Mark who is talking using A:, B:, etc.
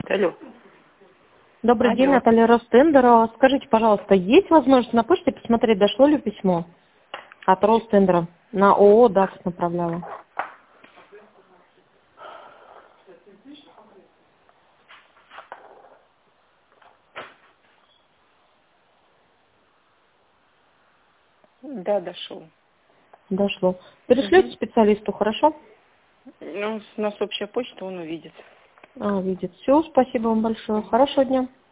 A: Алло.
B: Добрый день,
A: Алло.
B: Наталья Ростендера. Скажите, пожалуйста, есть возможность на почте посмотреть, дошло ли письмо от Ростендера? На ООО ДАКС направляла.
A: Да, дошел.
B: Дошло. Перешлете специалисту, хорошо?
A: Ну, у нас общая почта, он увидит.
B: Видит. Все, спасибо вам большое. Хорошего дня.